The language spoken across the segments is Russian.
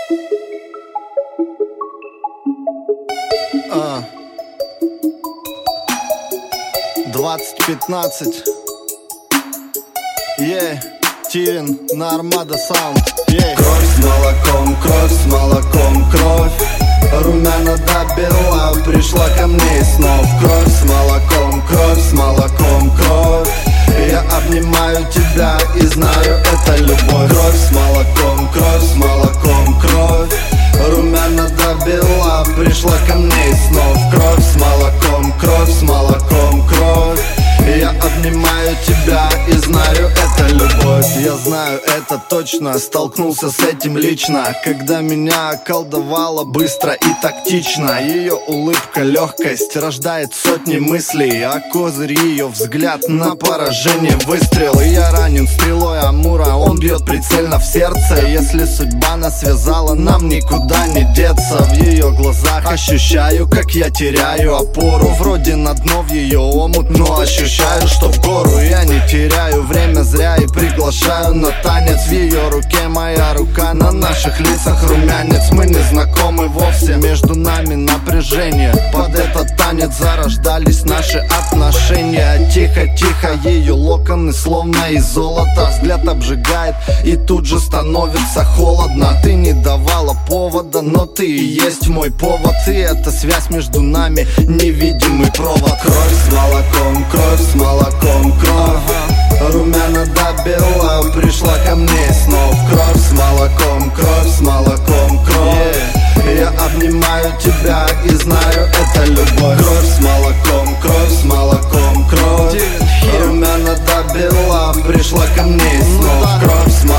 «2015». Тивин на Армада Саунд. Кровь с молоком, кровь. Румяна добила, пришла ко мне из снов. Кровь с молоком, кровь. Я обнимаю тебя и знаю, это любовь. Кровь с молоком, кровь. Румяна добила, пришла ко мне из снов. Кровь с молоком, кровь. Я обнимаю тебя и знаю, это любовь. Я знаю это точно, столкнулся с этим лично, когда меня околдовала быстро и тактично. Ее улыбка, легкость рождает сотни мыслей, а козырь ее взгляд на поражение выстрел. И я ранен стрелой Амура, он бьет прицельно в сердце. Если судьба нас связала, нам никуда не деться. В ее глазах ощущаю, как я теряю опору. Вроде на дно в ее омут, но ощущаю, что в гору я не теряю время зря и приглашаю на танец. В ее руке моя рука, на наших лицах румянец. Мы не знакомы вовсе, между нами напряжение. Под этот танец зарождались наши отношения. Тихо-тихо ее локоны словно из золота. Взгляд обжигает и тут же становится холодно. Ты не давала повода, но ты и есть мой повод. И эта связь между нами невидимый провод. Кровь с молоком, кровь. Румяна добила, пришла ко мне из снов. Кровь с молоком, кровь. Я обнимаю тебя и знаю, это любовь. Кровь с молоком, кровь. Румяна добила, пришла ко мне из снов. Кровь с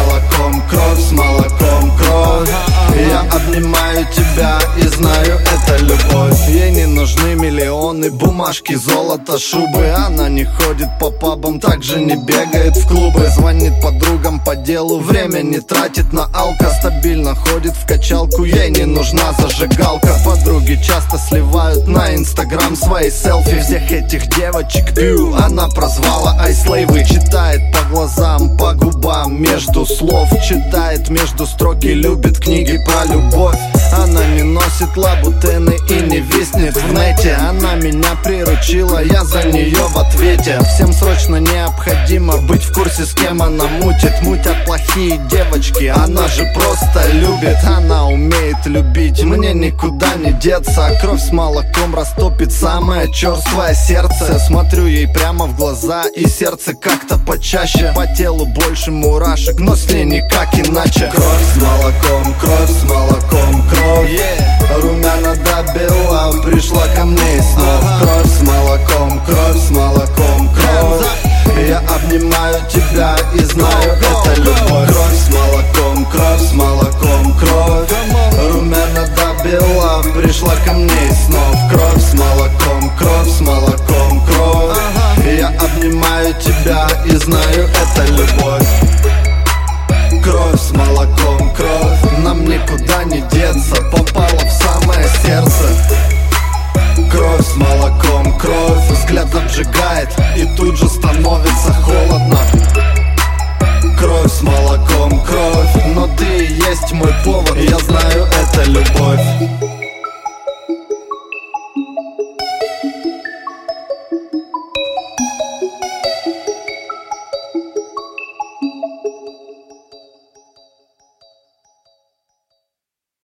молоком, кровь. Я обнимаю тебя и знаю, это любовь. Ей не нужны миллионы, бумажки, золото, шубы. Она не ходит по пабам, также не бегает в клубы. Звонит подругам по делу, время не тратит на алко. Стабильно ходит в качалку, ей не нужна зажигалка. Подруги часто сливают на инстаграм свои селфи. Всех этих девочек пью, она прозвала айслейвы. Читает по глазам, по губам, между слов. Читает между строки, любит книги про любовь. Она не носит лабутены и не виснет в нете. Она меня приручила, я за нее в ответе. Всем срочно необходимо быть в курсе, с кем она мутит. Мутят плохие девочки, она же просто любит. Она умеет любить, мне никуда не деться. Кровь с молоком растопит самое черствое сердце. Смотрю ей прямо в глаза, и сердце как-то почаще. По телу больше мурашек, но с ней никак иначе. Кровь с молоком, кровь. Румяна добила, пришла ко мне из снов. Кровь с молоком, кровь. Я обнимаю тебя и знаю, это любовь. Кровь с молоком, кровь. Румяна добила, пришла ко мне из снов. Кровь с молоком, кровь. Я обнимаю тебя и знаю, это любовь. Кровь с молоком, кровь. Нам никуда не деться, попала в самое сердце. Кровь с молоком, кровь. Взгляд обжигает и тут же становится холодно. Кровь с молоком, кровь. Но ты и есть мой повод, я знаю.